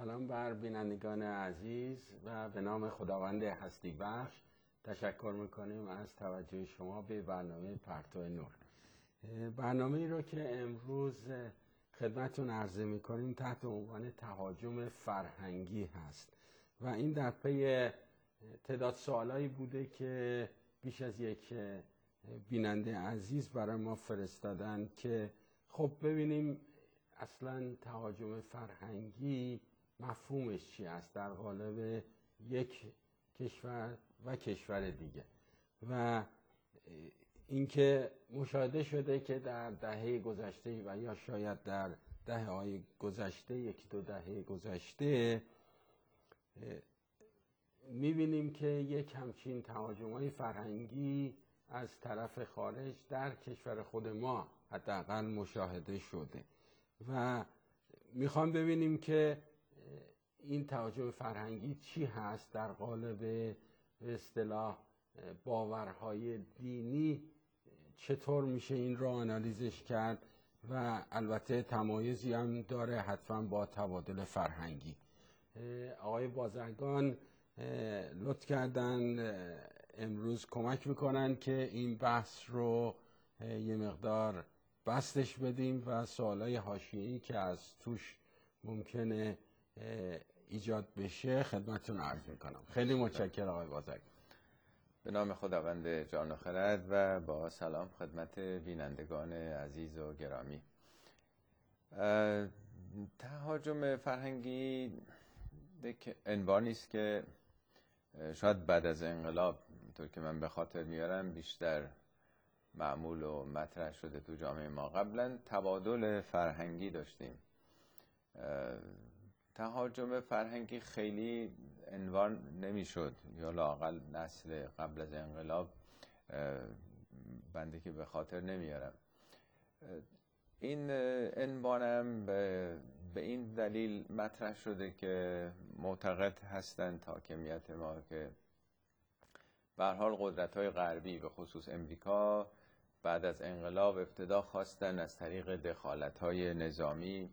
سلام بر بینندگان عزیز و به نام خداوند هستی بخش تشکر میکنیم از توجه شما به برنامه پرتو نور. برنامه ای رو که امروز خدمتتون عرضه میکنیم تحت عنوان تهاجم فرهنگی هست و این در پی تعداد سوالایی بوده که بیش از یک بیننده عزیز برای ما فرستادن که خب ببینیم اصلا تهاجم فرهنگی مفهومش چی است در قالب یک کشور و کشور دیگه و اینکه مشاهده شده که در دهه گذشته و یا شاید در دهه‌های گذشته یکی دو دهه گذشته می‌بینیم که یک همچین تهاجم‌های فرهنگی از طرف خارج در کشور خود ما حداقل مشاهده شده و میخوام ببینیم که این تهاجم فرهنگی چی هست در قالب به اصطلاح باورهای دینی، چطور میشه این رو آنالیزش کرد و البته تمایزی هم داره حتما با تبادل فرهنگی. آقای بازرگان لطف کردن امروز کمک میکنن که این بحث رو یه مقدار بستش بدیم و سوالای حاشیه‌ای که از توش ممکنه ایجاد بشه خدمتتون عرض میکنم. خیلی متشکرم آقای بازرگان. به نام خداوند جان و خرد و با سلام خدمت بینندگان عزیز و گرامی. تهاجم فرهنگی یک عنوانی است که شاید بعد از انقلاب طور که من به خاطر میارم بیشتر معمول و مطرح شده تو جامعه ما. قبلا تبادل فرهنگی داشتیم. تهاجم فرهنگی خیلی عنوان نمیشد یا لااقل نسل قبل از انقلاب بنده که به خاطر نمیارم. این عنوانم به این دلیل مطرح شده که معتقد هستند حاکمیت ما که به هر حال قدرت‌های غربی به خصوص امریکا بعد از انقلاب ابتدا خواستن از طریق دخالت‌های نظامی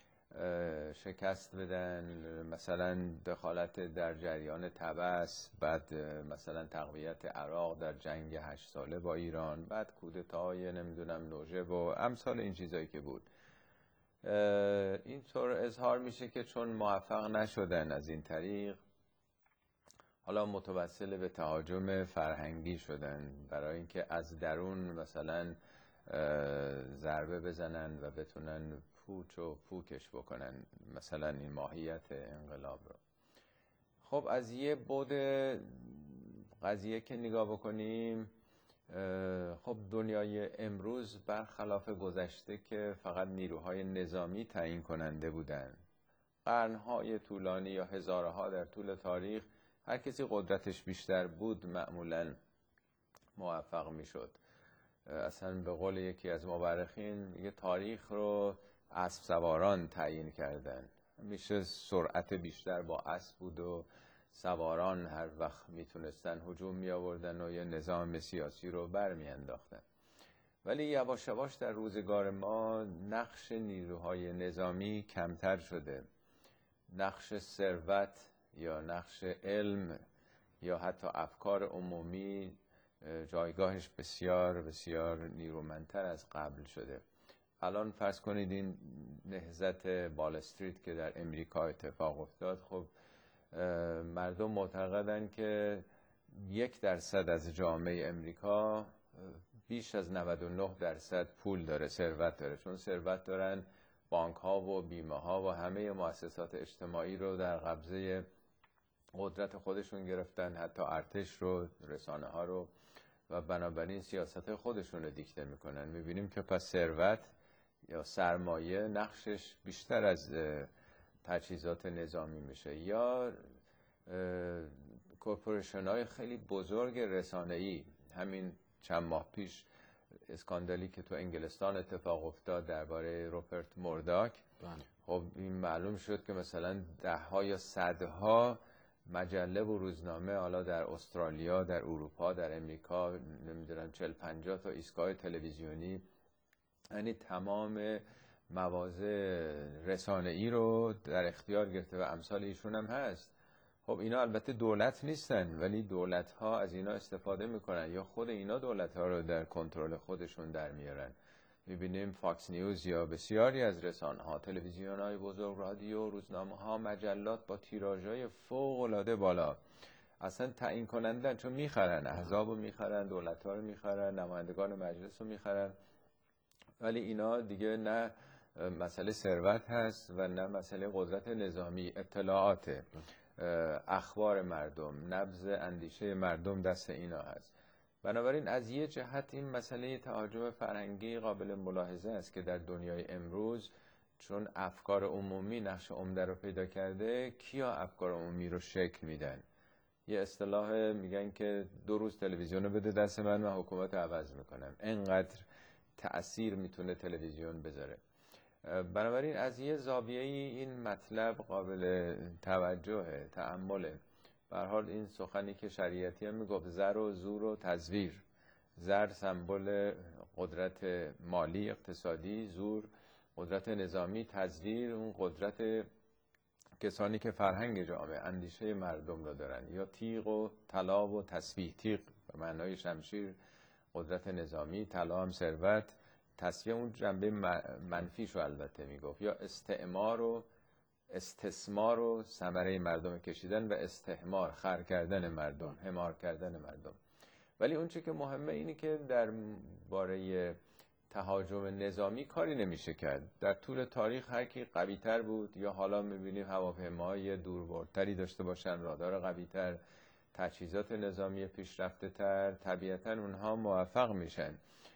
شکست بدن، مثلا دخالت در جریان طبس، بعد مثلا تقویت عراق در جنگ 8 ساله با ایران، بعد کودتاهای نمیدونم نوژه و امثال این چیزایی که بود. اینطور اظهار میشه که چون موفق نشدن از این طریق حالا متوسل به تهاجم فرهنگی شدن برای اینکه از درون مثلا ضربه بزنن و بتونن پوچ و پوکش بکنن مثلا این ماهیت انقلاب رو. خب از یه بعد قضیه که نگاه بکنیم، خب دنیای امروز برخلاف گذشته که فقط نیروهای نظامی تعیین کننده بودن، قرنهای طولانی یا هزارها در طول تاریخ هر کسی قدرتش بیشتر بود معمولاً موفق میشد. اصلا به قول یکی از مورخین یه تاریخ رو اسب سواران تعیین کردن. همیشه سرعت بیشتر با اسب بود و سواران هر وقت میتونستن هجوم می آوردن و یه نظام سیاسی رو برمی انداختن. ولی یواش یواش در روزگار ما نقش نیروهای نظامی کمتر شده. نقش ثروت یا نقش علم یا حتی افکار عمومی جایگاهش بسیار بسیار نیرومندتر از قبل شده. الان فرض کنید این نهضت وال استریت که در امریکا اتفاق افتاد، خب مردم معتقدن که 1% از جامعه امریکا بیش از 99% پول داره، ثروت داره، چون ثروت دارن بانک ها و بیمه ها و همه مؤسسات اجتماعی رو در قبضه قدرت خودشون گرفتن، حتی ارتش رو، رسانه ها رو، و بنابراین سیاست خودشون رو دیکته میکنن. میبینیم که پس ثروت یا سرمایه نقشش بیشتر از تجهیزات نظامی میشه. یا کورپوریشن های خیلی بزرگ رسانه‌ای، همین چند ماه پیش اسکاندالی که تو انگلستان اتفاق افتاد درباره روپرت مورداک، خب این معلوم شد که مثلا 10 یا 100 مجله و روزنامه حالا در استرالیا، در اروپا، در امریکا، نمیدونم 40-50 تا ایستگاه تلویزیونی، یعنی تمام مواضع رسانه‌ای رو در اختیار گرفته و امثال ایشون هم هست. خب اینا البته دولت نیستن، ولی دولت ها از اینا استفاده میکنن یا خود اینا دولت ها رو در کنترل خودشون در میارن. میبینیم فاکس نیوز یا بسیاری از رسانه ها، تلویزیون های بزرگ، رادیو، روزنامه ها، مجلات با تیراژهای فوق العاده بالا اصلا تعیین کنندن، چون میخرن، احزاب رو میخرن، دولت ها رو میخرن، نمایندگان مجلس رو میخرن. ولی اینا دیگه نه مسئله ثروت هست و نه مسئله قدرت نظامی، اطلاعات، اخبار مردم، نبض اندیشه مردم دست اینا هست. بنابراین از یه جهت این مسئله تهاجم فرهنگی قابل ملاحظه است که در دنیای امروز چون افکار عمومی نقش عمده رو پیدا کرده، کیا افکار عمومی رو شکل میدن؟ یه اصطلاح میگن که 2 روز تلویزیون رو بده دست من حکومت عوض میکنم. انقدر تأثیر میتونه تلویزیون بذاره. بنابراین از یه زاویه‌ای این مطلب قابل توجه، تأمله. به هر حال این سخنی که شریعتی هم میگفت زر و زور و تزویر. زر سمبل قدرت مالی اقتصادی، زور قدرت نظامی، تزویر اون قدرت کسانی که فرهنگ جامعه، اندیشه مردم رو دارن. یا تیغ و طلا و تسبیح. تیغ به معنای شمشیر قدرت نظامی، طلا هم ثروت، تسبیح اون جنبه منفیشو البته میگفت. یا استعمار و استثمار و ثمره مردم کشیدن و استحمار، خر کردن مردم، حمار کردن مردم. ولی اون چیزی که مهمه اینه که در باره تهاجم نظامی کاری نمیشه کرد. در طول تاریخ هر کی قوی‌تر بود، یا حالا میبینیم هواپیماهای دوربردتری داشته باشن، رادار قوی‌تر، تجهیزات نظامی پیشرفته‌تر، طبیعتاً اونها موفق میشن،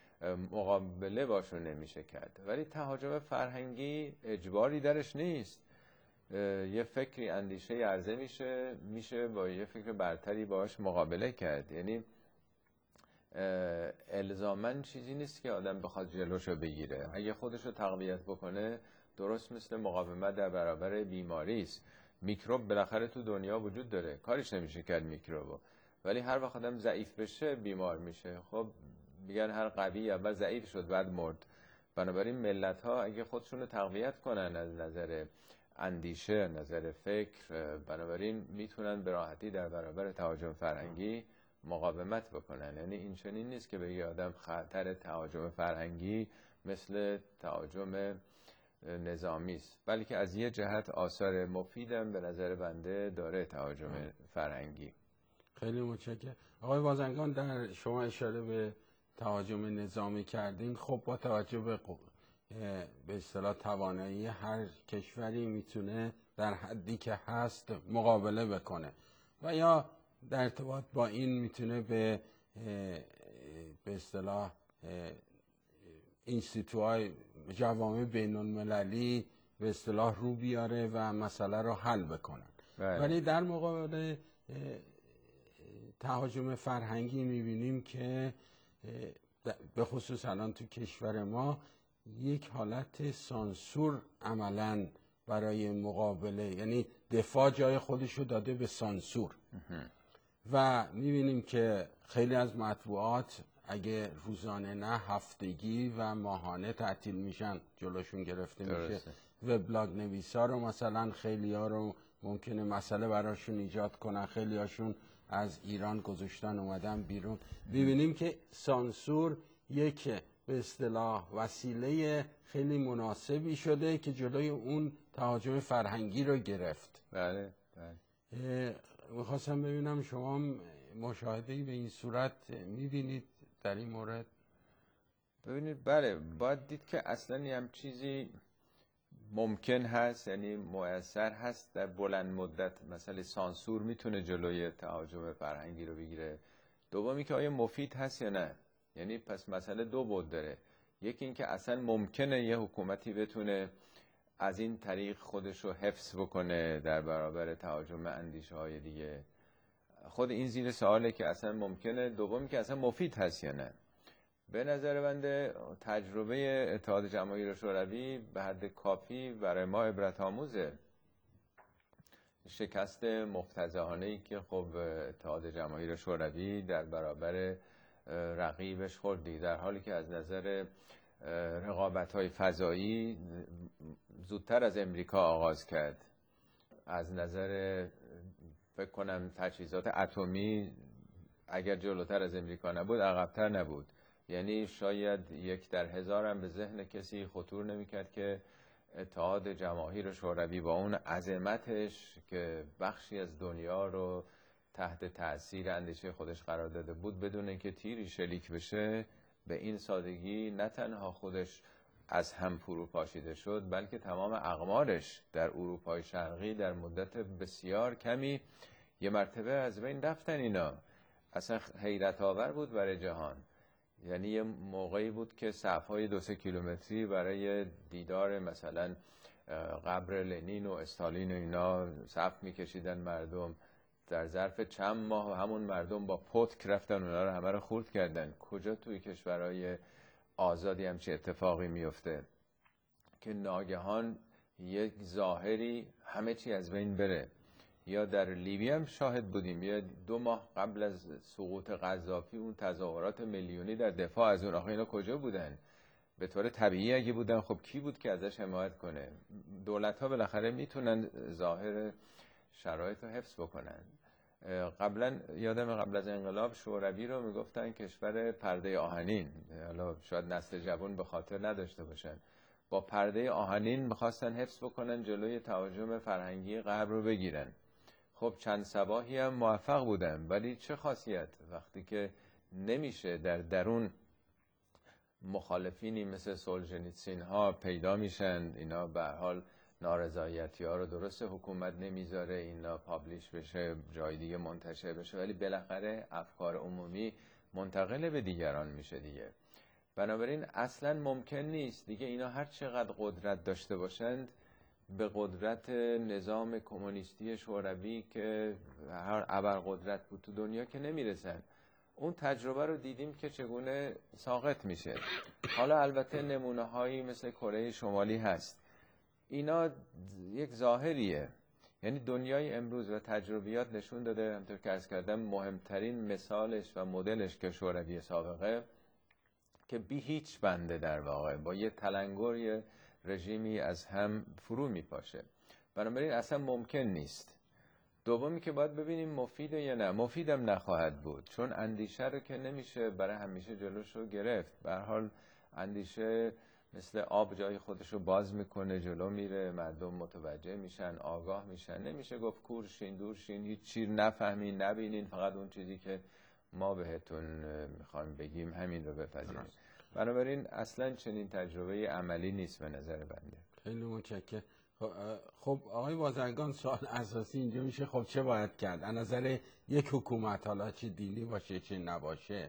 مقابله باشون نمیشه کرد. ولی تهاجم فرهنگی اجباری درش نیست. یه فکری، اندیشه عرضه میشه با یه فکر برتری باش مقابله کرد. یعنی الزاماً چیزی نیست که آدم بخواد جلوشو بگیره. اگه خودشو تقویت بکنه، درست مثل مقاومت در برابر بیماری است. میکروب بالاخره تو دنیا وجود داره، کارش نمیشه کرد میکروبو. ولی هر وقت آدم ضعیف بشه بیمار میشه. خب میگن هر قوی اول ضعیف شد بعد مرد. بنابراین ملت ها اگه خودشونو تقویت کنن از نظر اندیشه، نظر فکر، بنابراین میتونن به راحتی در برابر تهاجم فرهنگی مقاومت بکنن. یعنی این چنین نیست که بگی آدم خطر تهاجم فرهنگی مثل تهاجم نظامی است، بلکه از یه جهت آثار مفیدم به نظر بنده داره تهاجم فرهنگی. خیلی متشکرم. آقای وازنگان، در شما اشاره به تهاجم نظامی کردین. خب با توجه به اصطلاح توانایی هر کشوری میتونه در حدی که هست مقابله بکنه و یا در ارتباط با این میتونه به اصطلاح اینستیتوهای جوامع بین المللی به اصطلاح رو بیاره و مسئله رو حل بکنن. ولی در مقابل تهاجم فرهنگی میبینیم که به خصوص الان تو کشور ما یک حالت سانسور عملاً برای مقابله، یعنی دفاع جای خودشو داده به سانسور. و میبینیم که خیلی از مطبوعات اگه روزانه نه هفتگی و ماهانه تعطیل میشن جلوشون گرفته میشه. وبلاگ نویسا رو مثلا خیلی ها رو ممکنه مسئله براشون ایجاد کنن، خیلی هاشون از ایران گذاشتن اومدن بیرون. میبینیم که سانسور یک به اصطلاح وسیله خیلی مناسبی شده که جلوی اون تهاجم فرهنگی رو گرفت. بله. میخواستم ببینم شما مشاهده‌ای به این صورت میبینید در این مورد؟ ببینید بله، باید دید که اصلا هم چیزی ممکن هست، یعنی مؤثر هست در بلند مدت. مثلا سانسور میتونه جلوی تهاجم فرهنگی رو بگیره. دومی که آیا مفید هست یا نه. یعنی پس مسئله 2 بعد داره. یکی این که اصلا ممکنه یه حکومتی بتونه از این طریق خودش رو حفظ بکنه در برابر تهاجم اندیشه های دیگه. خود این زیر سواله که اصلا ممکنه. دومی که اصلا مفید هست یا نه. به نظر بنده تجربه اتحاد جماهیر شوروی به حد کافی برای ما عبرت آموزه. شکست مفتضحانه‌ای که خب اتحاد جماهیر شوروی در برابر رقیبش خوردی، در حالی که از نظر رقابت‌های فضایی زودتر از امریکا آغاز کرد. از نظر فکر کنم تجهیزات اتمی اگر جلوتر از امریکا نبود عقب‌تر نبود. یعنی شاید 1 در 1000 هم به ذهن کسی خطور نمی‌کرد که اتحاد جماهیر شوروی با اون عظمتش که بخشی از دنیا رو تحت تأثیر اندیشه خودش قرار داده بود، بدون اینکه تیری شلیک بشه به این سادگی نه تنها خودش از هم فرو پاشیده شد، بلکه تمام اقمارش در اروپای شرقی در مدت بسیار کمی یه مرتبه از بین رفتن. اینا اصلا حیرت آور بود برای جهان. یعنی یه موقعی بود که صف‌های 2-3 کیلومتری برای دیدار مثلا قبر لنین و استالین و اینا صف می‌کشیدن مردم. در ظرف چند ماه همون مردم با پتک رفتن اونا رو همه رو خورد کردن. کجا توی کشورهای آزادی همچین اتفاقی میفته که ناگهان یک ظاهری همه چی از بین بره؟ یا در لیبی هم شاهد بودیم، یا 2 ماه قبل از سقوط قذافی اون تظاهرات میلیونی در دفاع از اون. آخه اینا کجا بودن؟ به طور طبیعی اگه بودن خب کی بود که ازش حمایت کنه؟ دولت‌ها بالاخره میتونن ظاهر شرایط رو حفظ بکنن. قبلا یادم قبل از انقلاب شوروی رو میگفتن کشور پرده آهنین. حالا شاید نسل جوان به خاطر نداشته باشن. با پرده آهنین میخواستن حفظ بکنن جلوی تهاجم فرهنگی غرب رو بگیرن. خب چند صباحی هم موفق بودن، ولی چه خاصیت وقتی که نمیشه در درون مخالفینی مثل سولجنیتسین ها پیدا میشن. اینا به هر حال نارضایتی ها رو درست حکومت نمیذاره اینا پابلیش بشه، جای دیگه منتشر بشه، ولی بالاخره افکار عمومی منتقل به دیگران میشه دیگه. بنابراین اصلا ممکن نیست دیگه اینا هر چقدر قدرت داشته باشند به قدرت نظام کمونیستی شوروی که هر ابرقدرت بود تو دنیا که نمیرسن. اون تجربه رو دیدیم که چگونه ساقط میشه. حالا البته نمونه هایی مثل کره شمالی هست. اینا یک ظاهریه. یعنی دنیای امروز و تجربیات نشون داده، همطور که عرض کردم، مهمترین مثالش و مدلش که شوروی سابقه که بی هیچ بنده در واقع با یه تلنگر یه رژیمی از هم فرو میپاشه. بنابراین اصلا ممکن نیست. دومی که باید ببینیم مفیده یا نه. مفیدم نخواهد بود، چون اندیشه رو که نمیشه برای همیشه جلوش رو گرفت. به هر حال اندیشه مثل آب جای خودش رو باز میکنه، جلو میره، مردم متوجه میشن، آگاه میشن. نمیشه گفت کورشین دورشین، هیچ چیز نفهمین نبینین، فقط اون چیزی که ما بهتون میخوایم بگیم همین رو بپذیرید. بنابراین اصلا چنین تجربه عملی نیست به نظر بنده. خیلی متشکرم. خب آقای بازرگان، سوال اساسی اینجا میشه خب چه باید کرد؟ از نظر یک حکومت، حالا چه دینی باشه چه نباشه،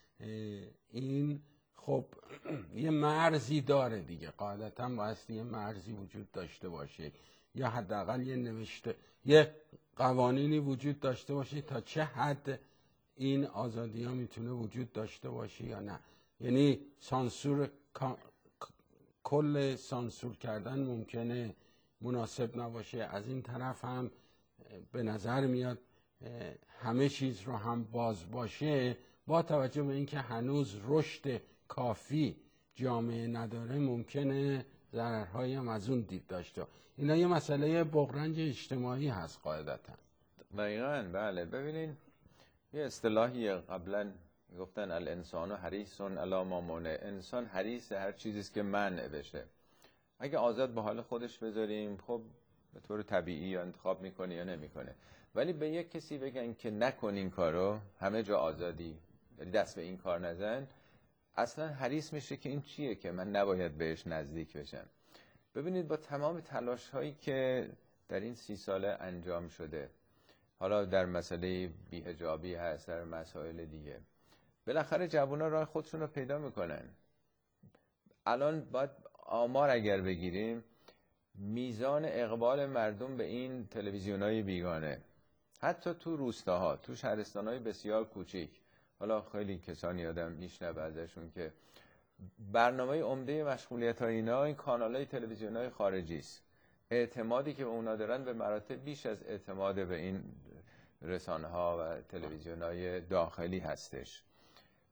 این خب یه مرزی داره دیگه. قاعدتا باید یه مرزی وجود داشته باشه، یا حداقل یه نوشته، یه قوانینی وجود داشته باشه تا چه حد این آزادی ها میتونه وجود داشته باشه یا نه. یعنی سانسور، کل سانسور کردن ممکنه مناسب نباشه. از این طرف هم به نظر میاد همه چیز رو هم باز باشه، با توجه به اینکه هنوز رشد کافی جامعه نداره ممکنه ضررهایی هم از اون دید داشته. اینا یه مسئله بغرنج اجتماعی هست قاعدتا. دقیقاً بله. ببینین یه اصطلاحی قبلا گفتن الانسان حریص علی ما منع. انسان حریص هر چیزیست که منع بشه. اگه آزاد به حال خودش بذاریم خب به طور طبیعی یا انتخاب میکنه یا نمیکنه. ولی به یک کسی بگن که نکن این کارو، همه جا آزادی، ولی دست به این کار نزن، اصلا حریص میشه که این چیه که من نباید بهش نزدیک بشم. ببینید با تمام تلاش هایی که در این 30 ساله انجام شده، حالا در مسئله بی‌حجابی هست، در مسائل دیگه، بالاخره جوونا راه خودشون رو پیدا میکنن. الان باید آمار اگر بگیریم، میزان اقبال مردم به این تلویزیونای بیگانه، حتی تو روستاها، تو شهرستانهای بسیار کوچیک، حالا خیلی کسانی آدم میشنوه ازشون که برنامه عمده مشغولیت های اینا این کانالای تلویزیونای خارجی است. اعتمادی که به اونا دارن به مراتب بیش از اعتماد به این رسانه ها و تلویزیونای داخلی هستش.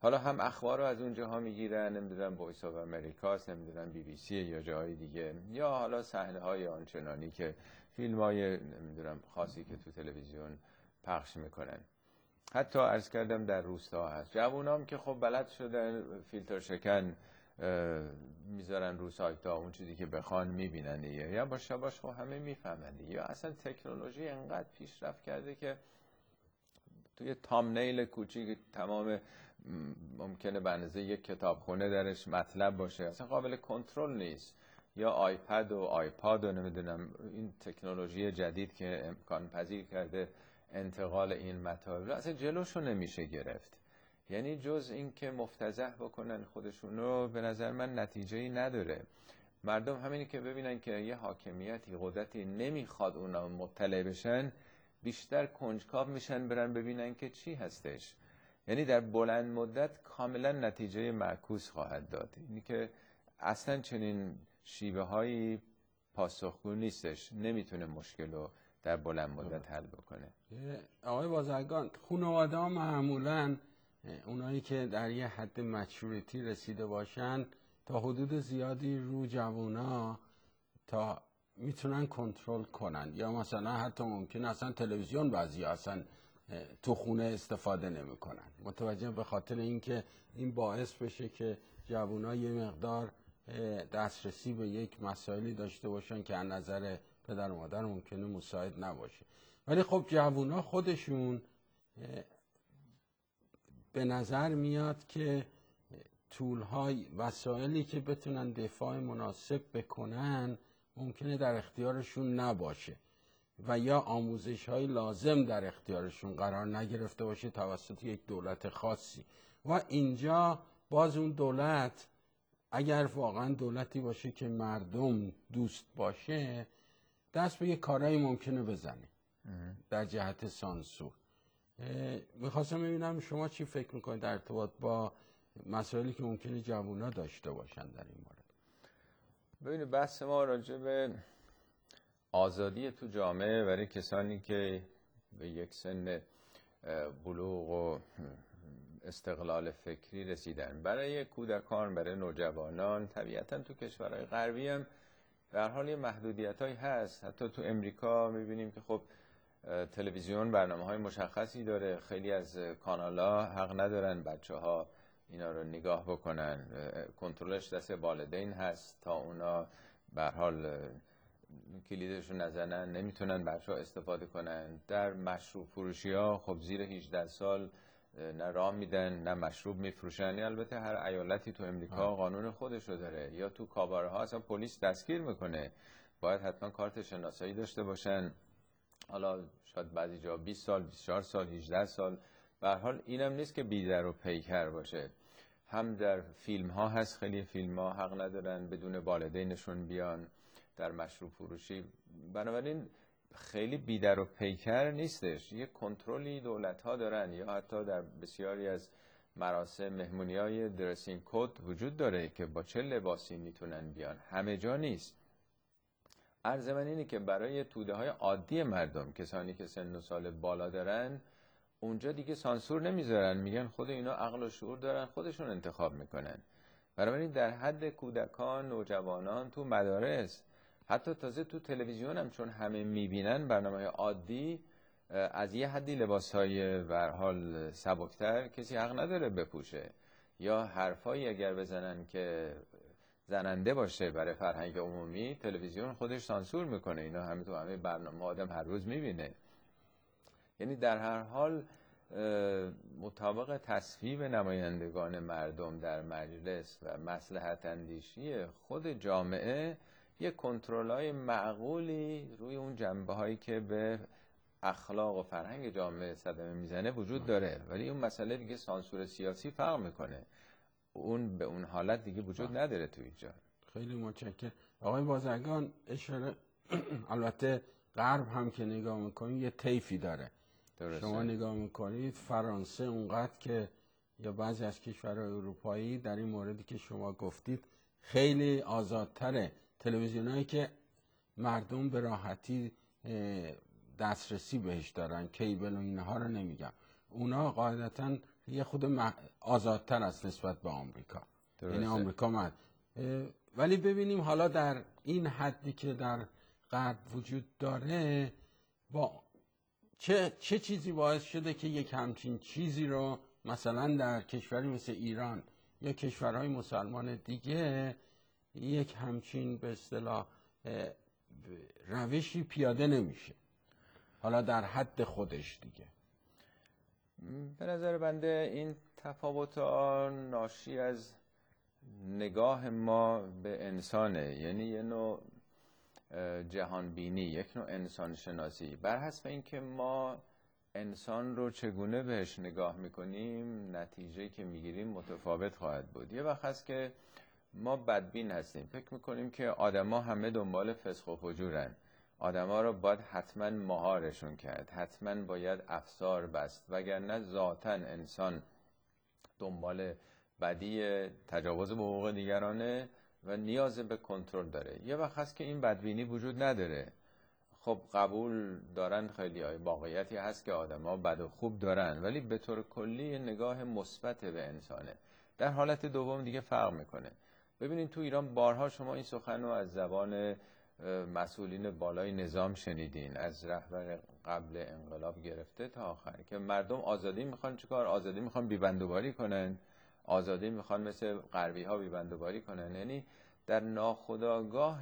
حالا هم اخبار رو از اونجاها میگیرن، نمیدونم وایس آف امریکاست، نمیدونم بی بی سی یا جای دیگه، یا حالا صحنه های آنچنانی که فیلم های نمیدونم خاصی که تو تلویزیون پخش میکنن. حتی عرض کردم در روستا هست جوونام که خب بلد شدن فیلتر شکن میذارن رو سایت ها، اون چیزی که بخوان میبینن دیگه، یا باش خب همه میفهمن دیگه. یا اصلا تکنولوژی انقدر پیشرفت کرده که توی تامنیل کوچیک تمام ممکنه به اندازه یک کتابخونه درش مطلب باشه، اصلا قابل کنترل نیست. یا آیپد و آیپاد و نمیدونم این تکنولوژی جدید که امکان پذیر کرده انتقال این مطالب، اصلا جلوشو نمیشه گرفت. یعنی جز این که مفتضح بکنن خودشونو، به نظر من نتیجه‌ای نداره. مردم همینی که ببینن که یه حاکمیتی قدرتی نمیخواد اونا مطلع بشن، بیشتر کنجکاو میشن برن ببینن که چی هستش. یعنی در بلند مدت کاملا نتیجه معکوس خواهد داد. اینی که اصلا چنین شیوه هایی پاسخگو نیستش، نمیتونه مشکل رو در بلند مدت حل بکنه. آقای بازرگان، خانواده ها معمولا اونایی که در یه حد مچوریتی رسیده باشن تا حدود زیادی رو جوونا تا میتونن کنترل کنن، یا مثلا حتی ممکن اصلا تلویزیون بعضی اصلا تو خونه استفاده نمیکنن، متوجه به خاطر اینکه این باعث بشه که جوونا یه مقدار دسترسی به یک مسائلی داشته باشن که از نظر پدر و مادر ممکنه مساعد نباشه. ولی خب جوونا خودشون به نظر میاد که طول‌های وسایلی که بتونن دفاع مناسب بکنن ممکنه در اختیارشون نباشه و یا آموزش‌های لازم در اختیارشون قرار نگرفته باشه توسط یک دولت خاصی. و اینجا باز اون دولت اگر واقعا دولتی باشه که مردم دوست باشه، دست به یک کارهایی ممکنه بزنه در جهت سانسور. میخواستم ببینم شما چی فکر میکنید در ارتباط با مسائلی که ممکنه جوونا داشته باشن در این مورد؟ ببینید بحث ما راجع به آزادی تو جامعه برای کسانی که به یک سن بلوغ و استقلال فکری رسیدن. برای کودکان، برای نوجوانان، طبیعتا تو کشورهای غربی هم به هر حال یه محدودیتایی هست. حتی تو امریکا میبینیم که خب تلویزیون برنامه‌های مشخصی داره، خیلی از کانال‌ها حق ندارن بچه‌ها اینا رو نگاه بکنن، کنترلش دست والدین هست تا اونا به هر حال کلیدشون نزنن، نمیتونن بچه‌ها استفاده کنن. در مشروب فروشی‌ها خب زیر 18 سال نه راه میدن نه مشروب میفروشن. البته هر ایالتی تو امریکا قانون خودش رو داره. یا تو کاباره ها اصلا پلیس دستگیر میکنه، باید حتما کارت شناسایی داشته باشن. حالا شاید بعضی جا 20 سال، 24 سال، 18 سال. به هر حال اینم نیست که بی‌در و پیکر باشه. هم در فیلم ها هست، خیلی فیلم ها حق ندارن بدون والدینشون بیان در مشروب فروشی. بنابراین خیلی بی‌در و پیکر نیستش. یه کنترلی دولت ها دارن، یا حتی در بسیاری از مراسم مهمونی‌های درسینگ کد وجود داره که با چه لباسی میتونن بیان. همه جا نیست. عرض من اینه که برای توده های عادی مردم، کسانی که سن و سال بالا دارن، اونجا دیگه سانسور نمیذارن، میگن خود اینا عقل و شعور دارن، خودشون انتخاب میکنن. بنابراین در حد کودکان، نوجوانان، تو مدارس، حتی تازه تو تلویزیون هم چون همه میبینن برنامه عادی، از یه حدی لباسهای به هر حال سبکتر کسی حق نداره بپوشه. یا حرفایی اگر بزنن که زننده باشه برای فرهنگ عمومی، تلویزیون خودش سانسور میکنه. اینا همه تو همه برنامه آدم هر روز میبینه. یعنی در هر حال مطابق تصویب نمایندگان مردم در مجلس و مصلحت اندیشی خود جامعه، یک کنترل‌های معقولی روی اون جنبه‌هایی که به اخلاق و فرهنگ جامعه صدمه میزنه وجود داره. ولی اون مسئله دیگه سانسور سیاسی فرق میکنه، اون به اون حالت دیگه وجود نداره تو اینجا. خیلی متشکرم. آقای بازرگان، اشاره البته غرب هم که نگاه میکنید یه طیفی داره. درسته. شما نگاه میکنید فرانسه اونقدر که یا بعضی از کشورهای اروپایی در این موردی که شما گفتید خیلی آزادتره. تلویزیونایی که مردم به راحتی دسترسی بهش دارن، کیبل و اینها رو نمیگم، اونا قاعدتاً یه خود آزادتر است نسبت به آمریکا. یعنی آمریکا ولی ببینیم حالا در این حدی که در غرب وجود داره با چه چیزی باعث شده که یک همچین چیزی رو مثلا در کشوری مثل ایران یا کشورهای مسلمان دیگه یک همچین به اصطلاح روشی پیاده نمیشه، حالا در حد خودش دیگه. به نظر بنده این تفاوت‌ها ناشی از نگاه ما به انسانه، یعنی یه نوع جهانبینی، یک نوع انسان شناسی. بر حسب اینکه ما انسان رو چگونه بهش نگاه میکنیم نتیجه‌ای که میگیریم متفاوت خواهد بود. یه وقت هست که ما بدبین هستیم، فکر میکنیم که آدما همه دنبال فسق و فجورن، آدما رو باید حتما مهارشون کرد، حتما باید افسار بست، وگرنه ذاتاً انسان دنبال بدی تجاوز به حقوق دیگرانه و نیاز به کنترل داره. یه وقت هست که این بدبینی وجود نداره. خب قبول دارن خیلی های واقعیتی هست که آدما بد و خوب دارن، ولی به طور کلی نگاه مثبت به انسانه. در حالت دوم دیگه فرق میکنه. ببینید تو ایران بارها شما این سخن رو از زبان مسئولین بالای نظام شنیدین، از رهبر قبل انقلاب گرفته تا آخر، که مردم آزادی میخوان. چیکار؟ آزادی میخوان بیبندوباری کنن، آزادی میخوان مثل غربی ها بیبندوباری کنن. یعنی در ناخودآگاه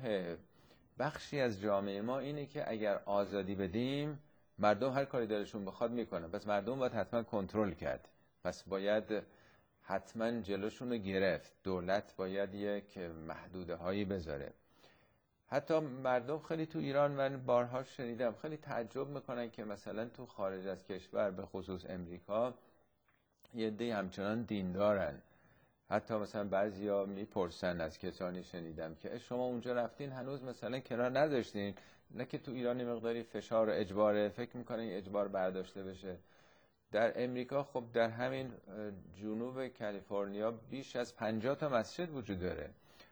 بخشی از جامعه ما اینه که اگر آزادی بدیم مردم هر کاری دلشون بخواد میکنن، پس مردم باید حتما کنترل کرد، پس باید حتما جلوشون رو گرفت، دولت باید یک محدوده هایی بذاره. حتی مردم خیلی تو ایران من بارها شنیدم خیلی تعجب میکنن که مثلا تو خارج از کشور به خصوص امریکا یه عده همچنان دیندارن. حتی مثلا بعضیا میپرسن از کسانی شنیدم که شما اونجا رفتین هنوز مثلا کنار نذاشتین؟ نه که تو ایران مقداری فشار و اجباره، فکر میکنن اجبار برداشته بشه. در امریکا خب در همین جنوب کالیفرنیا بیش از 50 تا مسجد وجود داره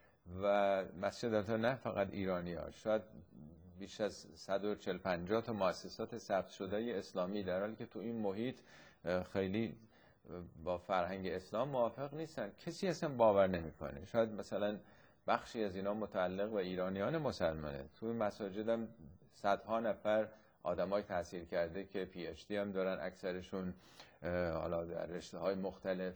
و مسجد نه فقط ایرانی ها، شاید بیش از 140-150 تا مؤسسات ثبت شده اسلامی، در حالی که تو این محیط خیلی با فرهنگ اسلام موافق نیستن، کسی اصلا باور نمیکنه. شاید مثلا بخشی از اینا متعلق به ایرانیان مسلمانه. توی مساجد هم صدها نفر آدمای تحصیل کرده که پی اچ دی هم دارن، اکثرشون حالا در رشته‌های مختلف،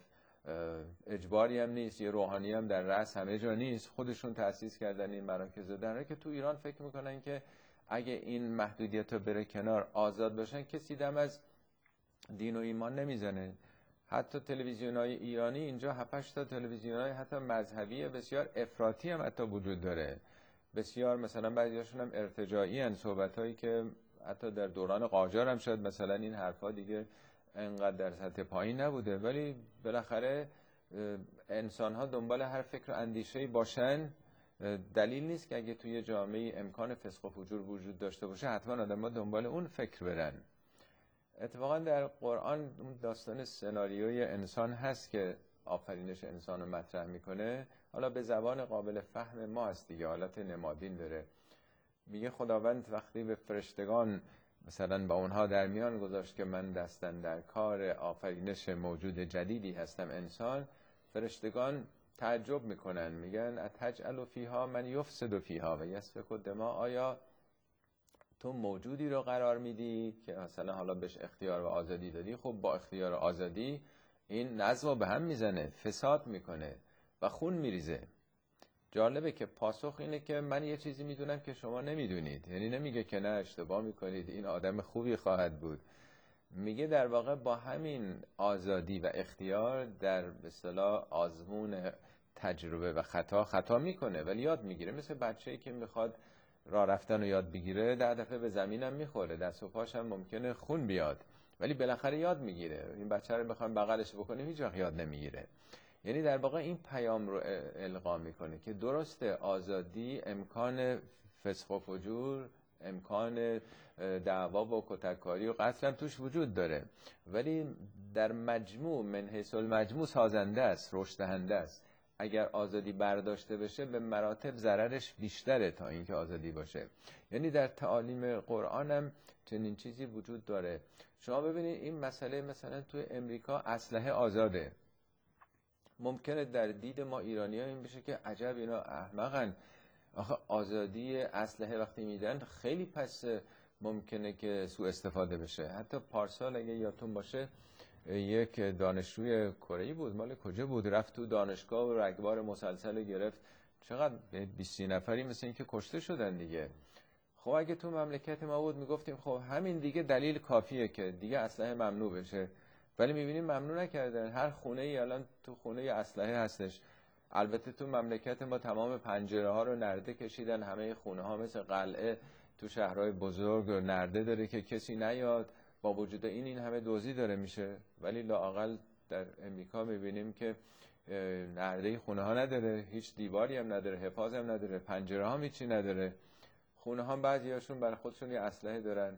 اجباری هم نیست، یه روحانی هم در رأس همه جا نیست، خودشون تأسیس کردن این مراکز. در حالی که تو ایران فکر میکنن که اگه این محدودیت‌ها بره کنار، آزاد باشن، کسی دم از دین و ایمان نمیزنه. حتی تلویزیون‌های ایرانی اینجا 7-8 تا تلویزیون‌های حتی مذهبی بسیار افراطی هم حتی وجود داره، بسیار مثلا بعضیاشون هم ارتجاعی ان، صحبتایی که حتی در دوران قاجار هم شاید مثلا این حرفا دیگه انقدر در سطح پایین نبوده، ولی بالاخره انسان‌ها دنبال هر فکر و اندیشه‌ای باشن. دلیل نیست که اگه توی جامعه امکان فسق و فجور وجود داشته باشه حتما آدم‌ها دنبال اون فکر برن. اتفاقا در قرآن داستان سناریوی انسان هست که آفرینش انسان رو مطرح میکنه، حالا به زبان قابل فهم ما هست دیگه، حالت نمادین داره. میگه خداوند وقتی به فرشتگان مثلا با اونها در میان گذاشت که من دستن در کار آفرینش موجود جدیدی هستم انسان، فرشتگان تعجب میکنن، میگن اتجعل فیها من یفسد فیها و یسفک الدماء، آیا تو موجودی رو قرار میدی که مثلا حالا بهش اختیار و آزادی دادی، خب با اختیار و آزادی این نظم به هم میزنه، فساد میکنه و خون میریزه. جالبه که پاسخ اینه که من یه چیزی میدونم که شما نمیدونید. یعنی نمیگه که نه اشتباه میکنید این آدم خوبی خواهد بود، میگه در واقع با همین آزادی و اختیار در به اصطلاح آزمون تجربه و خطا میکنه ولی یاد میگیره. مثل بچه‌ای که میخواد راه رفتن رو یاد بگیره، 10 دفعه به زمین هم میخوره، دست و پاش هم ممکنه خون بیاد، ولی بالاخره یاد میگیره. این بچه رو بخوایم بغلش بکنیم هیچ وقت یاد نمیگیره. یعنی در واقع این پیام رو القا میکنه که درسته آزادی امکان فسق و فجور، امکان دعوا و کتککاری و قتل هم توش وجود داره، ولی در مجموع من حیث المجموع سازنده است، رشد دهنده است. اگر آزادی برداشته بشه به مراتب ضررش بیشتره تا اینکه آزادی باشه. یعنی در تعالیم قرآن هم چنین چیزی وجود داره. شما ببینید این مسئله مثلا توی امریکا اسلحه آزاده. ممکنه در دید ما ایرانی‌ها این بشه که عجب اینا احمقن، آخه آزادی اسلحه وقتی میدن خیلی پس ممکنه که سوء استفاده بشه. حتی پارسال اگه یادتون باشه یک دانشجوی کره‌ای بود، مال کجا بود، رفت تو دانشگاه و رگبار مسلسل گرفت، چقدر 20 نفری مثل این که کشته شدن دیگه. خب اگه تو مملکت ما بود میگفتیم خب همین دیگه دلیل کافیه که دیگه اسلحه ممنوع بشه، ولی میبینیم ممنوع نکردن. هر خونه ای الان تو خونه اسلحه هستش. البته تو مملکت ما تمام پنجره ها رو نرده کشیدن، همه خونه ها مثل قلعه تو شهرهای بزرگ رو نرده داره که کسی نیاد. با وجود این همه دزدی داره میشه، ولی لااقل در امریکا میبینیم که نرده خونه ها نداره، هیچ دیواری هم نداره، حفاظ هم نداره، پنجره ها هیچی نداره. خونه ها بعضیاشون برای خودشون یه اسلحه دارن،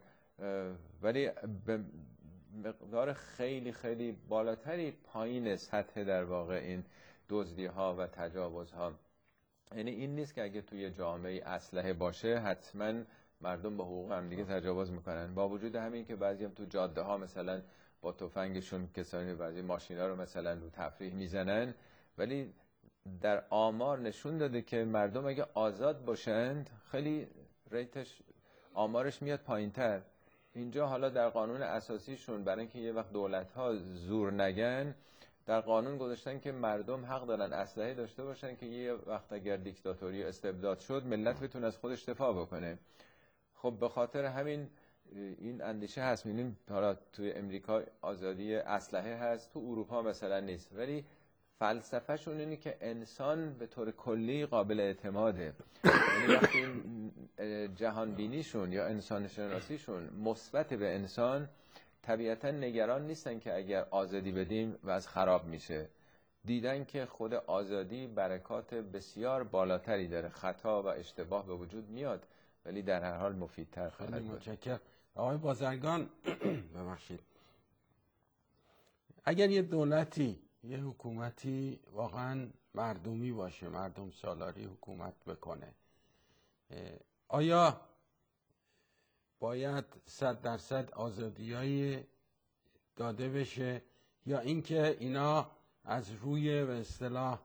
ولی به مقدار خیلی خیلی بالاتری پایین سطح در واقع این دزدی ها و تجاوز ها. یعنی این نیست که اگه توی جامعه اسلحه باشه حتما مردم به حقوق هم دیگه تجاوز میکنن. با وجود همین که بعضی هم تو جاده ها مثلا با تفنگشون کسانی بعضی ماشینا رو مثلا رو تفریح میزنن، ولی در آمار نشون داده که مردم اگه آزاد باشند خیلی ریتش آمارش میاد پایینتر. اینجا حالا در قانون اساسیشون برای اینکه یه وقت دولت‌ها زور نگن، در قانون گذاشتن که مردم حق دارن اسلحه داشته باشن که یه وقت اگر دیکتاتوری استبداد شد ملت بتونه از خودش دفاع بکنه. خب به خاطر همین این اندیشه هست. می‌بینیم حالا توی امریکا آزادی اسلحه هست، تو اروپا مثلا نیست، ولی فلسفه‌شون اینه که انسان به طور کلی قابل اعتماده. یعنی وقتی جهانبینیشون یا انسان شناسیشون مثبت به انسان، طبیعتا نگران نیستن که اگر آزادی بدیم وضع خراب میشه. دیدن که خود آزادی برکات بسیار بالاتری داره، خطا و اشتباه به وجود میاد ولی در هر حال مفیدتر خواهد بود. خیلی متشکرم آقای بازرگان. ببخشید، اگر یه دولتی، یه حکومتی واقعا مردمی باشه، مردم سالاری حکومت بکنه، آیا باید 100% آزادی‌های داده بشه یا اینکه اینا از روی به اصطلاح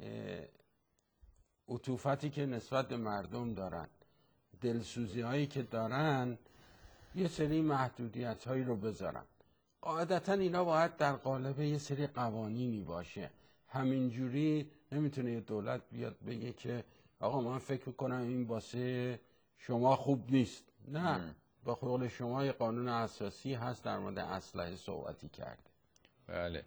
عطوفتی که نسبت به مردم دارن، دلسوزی هایی که دارن، یه سری محدودیت هایی رو بذارن؟ قاعدتا اینا باید در قالب یه سری قوانینی باشه. همینجوری نمیتونه یه دولت بیاد بگه که آقا من فکر کنم این واسه شما خوب نیست. نه، با قول شما یه قانون اساسی هست در مورد اسلحه صحبتی کرده. بله.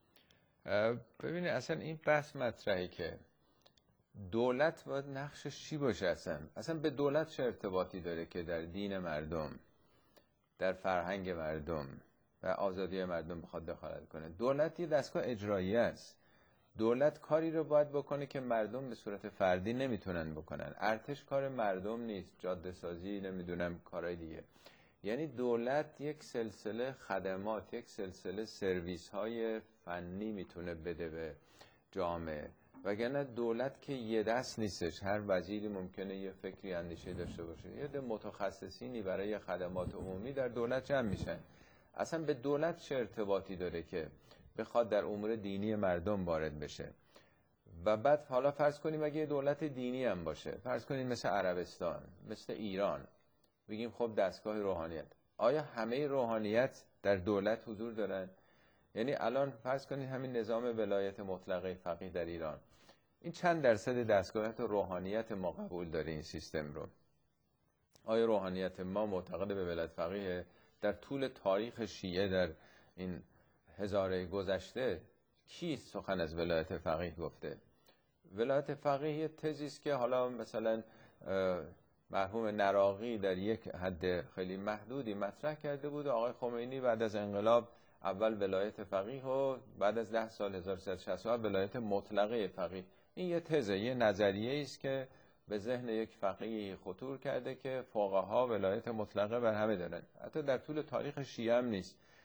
ببینید اصلا این بحث مطرحه که دولت باید نقشش چی باشه. اصلا به دولت چه ارتباطی داره که در دین مردم، در فرهنگ مردم و آزادی مردم بخواد دخالت کنه؟ دولت یه دستگاه اجرایی است. دولت کاری رو باید بکنه که مردم به صورت فردی نمیتونن بکنن. ارتش کار مردم نیست، جاده سازی، نمیدونم کارهای دیگه. یعنی دولت یک سلسله خدمات، یک سلسله سرویس های فنی میتونه بده به جامعه، وگرنه دولت که یه دست نیستش. هر وزیری ممکنه یه فکری اندیشه داشته باشه، یه ده متخصصینی برای خدمات عمومی در دولت جمع میشن. اصلا به دولت چه ارتباطی داره که بخواد در امور دینی مردم وارد بشه؟ و بعد حالا فرض کنیم اگه دولت دینی هم باشه، فرض کنیم مثل عربستان، مثل ایران، بگیم خب دستگاه روحانیت، آیا همه روحانیت در دولت حضور دارن؟ یعنی الان فرض کنید همین نظام ولایت مطلقه فقیه در ایران، این چند درصد دستگاهات روحانیت ما قبول داره این سیستم رو؟ آیا روحانیت ما معتقد به ولایت فقیه؟ در طول تاریخ شیعه در این هزاره گذشته کی سخن از ولایت فقیه گفته؟ ولایت فقیه یه تزی است که حالا مثلا مرحوم نراقی در یک حد خیلی محدودی مطرح کرده بود. آقای خمینی بعد از انقلاب اول ولایت فقیه و بعد از 10 سال 1367 ولایت مطلقه فقیه. این یه تزه، یه نظریه است که به ذهن یک فقیه خطور کرده که فقها ولایت مطلقه بر همه دارن. حتی در طول تاریخ شیعه هم نیست.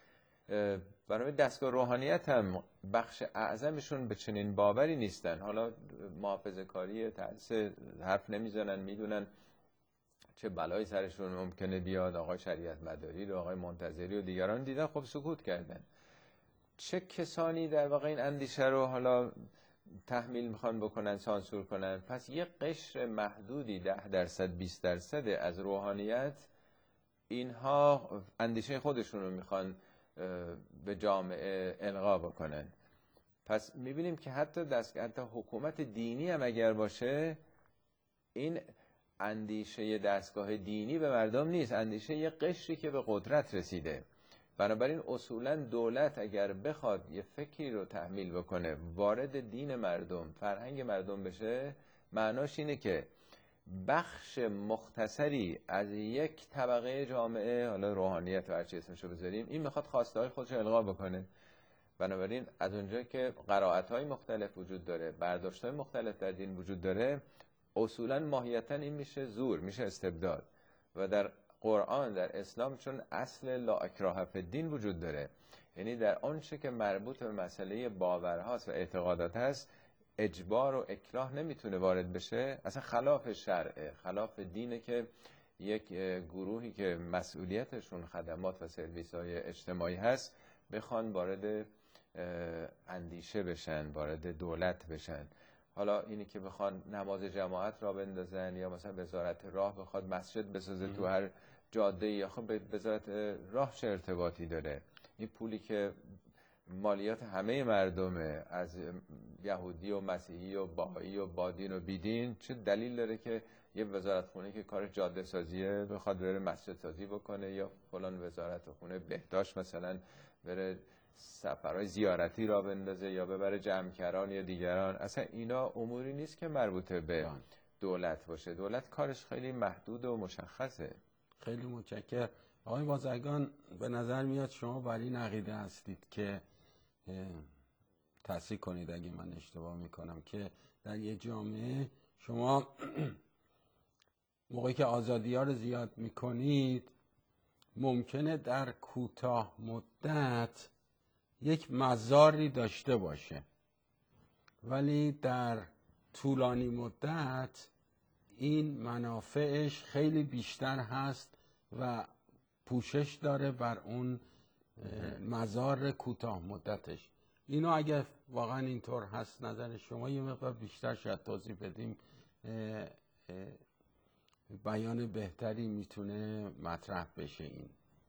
برای دستگاه روحانیت هم بخش اعظمشون به چنین باوری نیستن. حالا محافظه کاری تحصیل حرف نمیزنن، میدونن چه بلایی سرشون ممکنه بیاد. آقای شریعت مداری رو، آقای منتظری و دیگران دیدن، خب سکوت کردن. چه کسانی در واقع این اندیشه رو حالا تحمیل میخوان بکنن، سانسور کنن؟ پس یه قشر محدودی 10% 20% از روحانیت، اینها اندیشه خودشون رو میخوان به جامعه القا بکنن. پس میبینیم که حتی حکومت دینی هم اگر باشه، این اندیشه دستگاه دینی به مردم نیست، اندیشه یه قشری که به قدرت رسیده. بنابراین اصولا دولت اگر بخواد یه فکری رو تحمیل بکنه، وارد دین مردم، فرهنگ مردم بشه، معناش اینه که بخش مختصری از یک طبقه جامعه، حالا روحانیت و هرچی اسمشو بذاریم، این میخواد خواسته های خودش القا بکنه. بنابراین از اونجا که قرائت های مختلف وجود داره، برداشت های مختلف در دین وجود داره، اصولا ماهیتا این میشه زور، میشه استبداد. و در قرآن، در اسلام، چون اصل لا اکراه فی الدین وجود داره، یعنی در آنچه که مربوط به مسئله باورهاست و اعتقادات هست، اجبار و اکراه نمیتونه وارد بشه. اصلا خلاف شرعه، خلاف دینه که یک گروهی که مسئولیتشون خدمات و سرویس های اجتماعی هست بخوان وارد اندیشه بشن، وارد دولت بشن. حالا اینی که بخوان نماز جماعت را بندازن، یا مثلا وزارت راه بخواد مسجد بسازه تو هر جاده، یا خب به وزارت راه چه ارتباطی داره؟ این پولی که مالیات همه مردمه، از یهودی و مسیحی و بهایی و بادین و بیدین، چه دلیل داره که یه وزارت خونه که کار جاده سازیه بخواد بره مسجد سازی بکنه، یا فلان وزارت خونه بهداشت مثلا بره سفرهای زیارتی را بندازه، یا ببره جمع‌کران یا دیگران؟ اصلا اینا اموری نیست که مربوطه به دولت باشه. دولت کارش خیلی محدود و مشخصه. خیلی متشکرم. آقای بازرگان، به نظر میاد شما بر این عقیده هستید که، تصحیح کنید اگه من اشتباه میکنم، که در یه جامعه شما موقعی که آزادی ها رو زیاد میکنید، ممکنه در کوتاه مدت یک مزاری داشته باشه، ولی در طولانی مدت این منافعش خیلی بیشتر هست و پوشش داره بر اون مزار کوتاه مدتش. اینو اگر واقعا اینطور هست، نظر شما یه مقدار بیشتر شاید توضیح بدیم، بیان بهتری میتونه مطرح بشه. این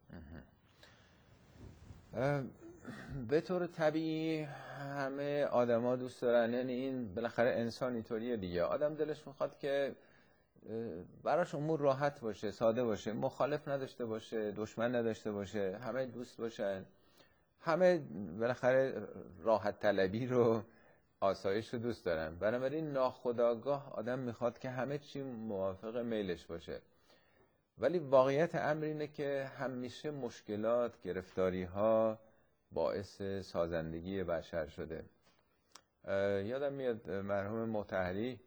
به طور طبیعی همه آدما دوست دارن، یعنی این بالاخره انسان اینطوریه دیگه. آدم دلش میخواد که براش امور راحت باشه، ساده باشه، مخالف نداشته باشه، دشمن نداشته باشه، همه دوست باشن. همه بالاخره راحت طلبی رو، آسایش رو دوست دارن. بنابراین ناخودآگاه آدم میخواد که همه چی موافق میلش باشه. ولی واقعیت امر اینه که همیشه مشکلات، گرفتاری ها باعث سازندگی بشر شده. یادم میاد مرحوم مطهری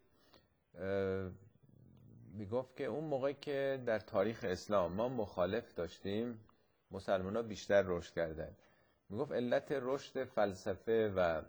میگفت که اون موقع که در تاریخ اسلام ما مخالف داشتیم، مسلمان ها بیشتر رشد کردن. میگفت علت رشد فلسفه و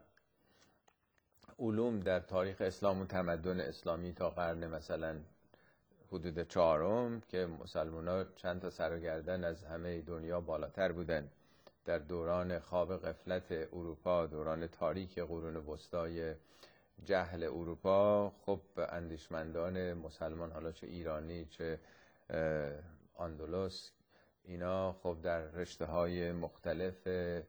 علوم در تاریخ اسلام و تمدن اسلامی تا قرن مثلا حدود 4 که مسلمان ها چند تا سر و گردن از همه دنیا بالاتر بودن، در دوران خواب غفلت اروپا، دوران تاریک قرون وسطای جهل اروپا، خب اندیشمندان مسلمان، حالا چه ایرانی چه اندلس، اینا خب در رشته‌های مختلف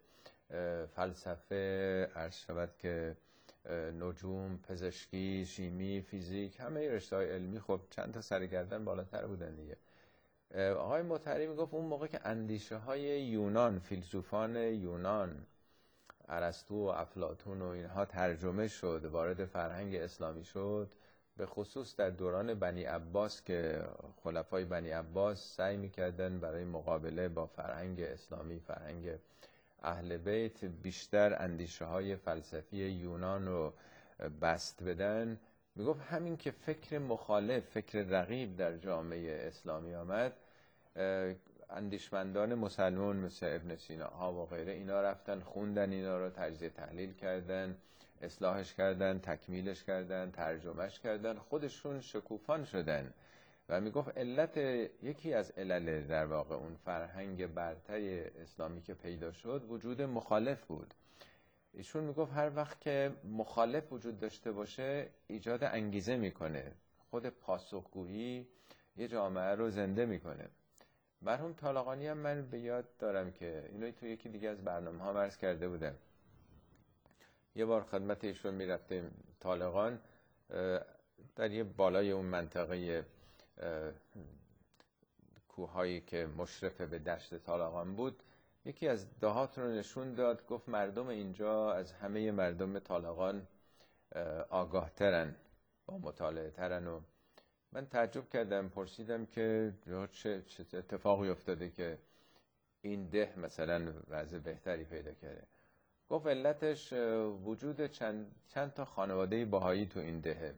فلسفه، عرض شود که نجوم، پزشکی، شیمی، فیزیک، همه رشته‌های علمی خب چند تا سرگردن بالاتر بودن دیگه. آقای مطهری میگفت اون موقع که اندیشه های یونان، فیلسوفان یونان، ارسطو و افلاطون و اینها ترجمه شد، وارد فرهنگ اسلامی شد، به خصوص در دوران بنی عباس که خلفای بنی عباس سعی میکردن برای مقابله با فرهنگ اسلامی، فرهنگ اهل بیت، بیشتر اندیشه های فلسفی یونان رو بست بدن. میگفت همین که فکر مخالف، فکر رقیب در جامعه اسلامی آمد، اندیشمندان مسلمان مثل ابن سینا ها و غیره اینا رفتن خوندن اینا رو، تجزیه تحلیل کردن، اصلاحش کردن، تکمیلش کردن، ترجمهش کردن، خودشون شکوفان شدن. و میگفت یکی از علل در واقع اون فرهنگ برتر اسلامی که پیدا شد وجود مخالف بود. ایشون میگفت هر وقت که مخالف وجود داشته باشه ایجاد انگیزه میکنه، خود پاسخگویی یه جامعه رو زنده میکنه. مرحوم طالقانی هم من به یاد دارم که اینو تو یکی دیگه از برنامه ها عرض کرده بودم. یه بار خدمت ایشون میرفتیم طالقان، در یه بالای اون منطقه کوههایی که مشرف به دشت طالقان بود، یکی از دهات رو نشون داد، گفت مردم اینجا از همه مردم طالقان آگاه ترن، با مطالعه ترن. و من تعجب کردم، پرسیدم که چه اتفاقی افتاده که این ده مثلا وضع بهتری پیدا کرده. گفت علتش وجود چند تا خانواده بهایی تو این دهه.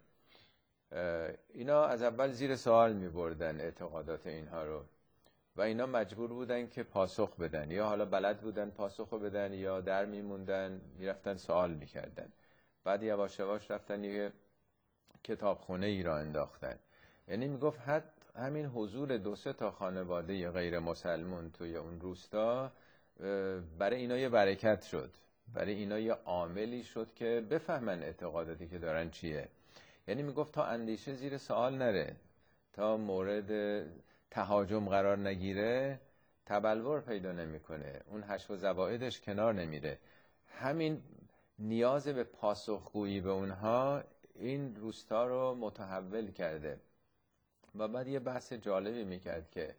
اینا از اول زیر سوال می بردن اعتقادات اینها رو و اینا مجبور بودن که پاسخ بدن، یا حالا بلد بودن پاسخ بدن یا در میموندن میرفتن سوال میکردن. بعد یواش یواش رفتن یه کتابخونه ای را انداختن. یعنی میگفت همین حضور 2-3 تا خانواده غیر مسلمان توی اون روستا برای اینا یه برکت شد، برای اینا یه عاملی شد که بفهمن اعتقاداتی که دارن چیه. یعنی میگفت تا اندیشه زیر سوال نره، تا مورد تهاجم قرار نگیره، تبلور پیدا نمیکنه، اون حشو و زوائدش کنار نمیره. همین نیاز به پاسخگویی به اونها این روستا رو متحول کرده. و بعد یه بحث جالبی میکرد که